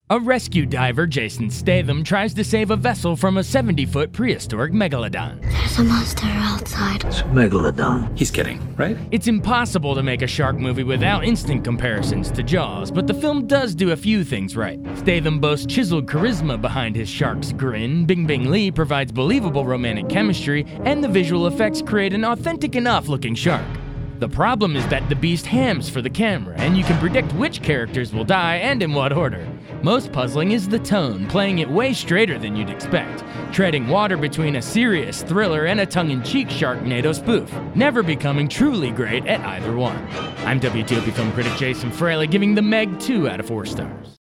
A rescue diver, Jason Statham, tries to save a vessel from a 70-foot prehistoric megalodon. There's a monster outside. It's a megalodon. He's kidding, right? It's impossible to make a shark movie without instant comparisons to Jaws, but the film does do a few things right. Statham boasts chiseled charisma behind his shark's grin, Bingbing Lee provides believable romantic chemistry, and the visual effects create an authentic enough-looking shark. The problem is that the beast hams for the camera, and you can predict which characters will die and in what order. Most puzzling is the tone, playing it way straighter than you'd expect, treading water between a serious thriller and a tongue-in-cheek Sharknado spoof, never becoming truly great at either one. I'm WTOP film critic Jason Fraley, giving The Meg 2 out of 4 stars.